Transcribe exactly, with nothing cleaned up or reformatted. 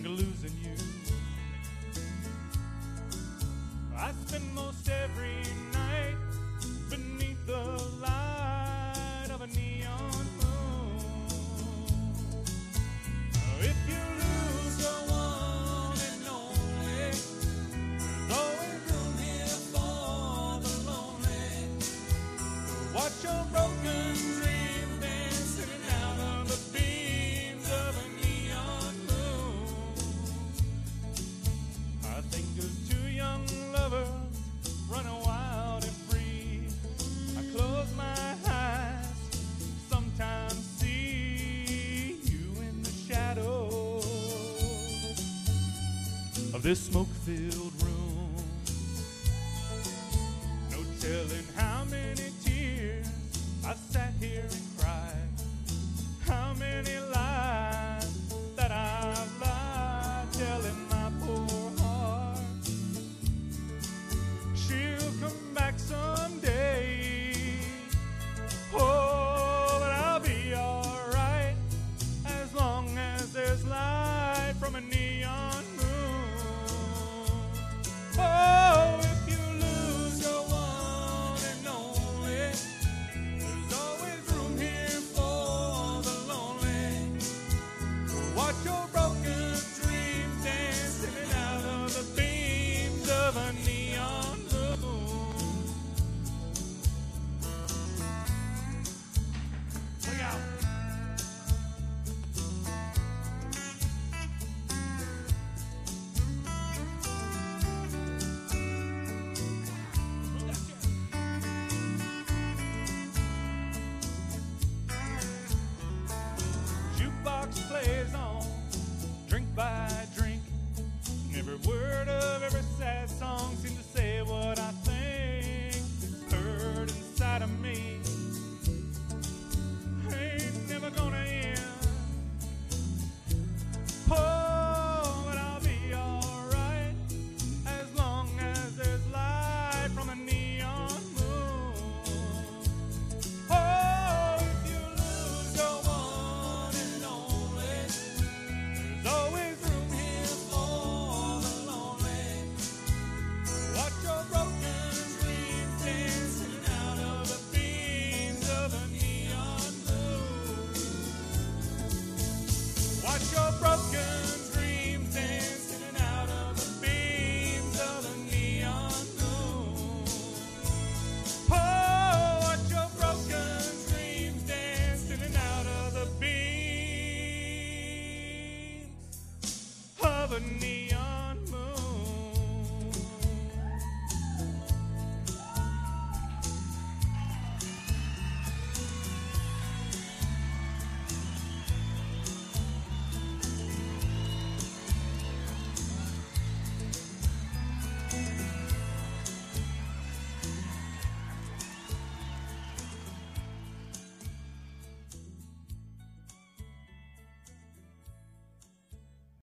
think of losing you. I spend most every night beneath the light of a neon moon. If you lose the one and only, there's always room here for the lonely. Watch your broken dream dancing out of the beams of a neon moon. I think of two young lovers running wild and free. I close my eyes, sometimes see you in the shadows of this smoke-filled room. No telling how many tears I've sat here and cried, how many lies that I've lied, telling my poor heart she'll come back someday. Oh, but I'll be alright as long as there's light from a neon moon. Oh, if you lose your one and only, there's always room here for the lonely. Watch your broken dreams dancing out of the beams of a neon moon. Look out. Jukebox plays on, drink by drink. Every word of every sad song seems to say what I think. It's heard inside of me, ain't never gonna end. Oh, but I'll be alright as long as there's light from a neon moon. Oh, if you lose your one and only, there's always room here for the lonely. Watch your broken dreams dancing out of the beams of a neon moon. Watch your broken dreams dancing out of the beams of a neon moon. Oh, watch your broken dreams dancing out of the beams of a neon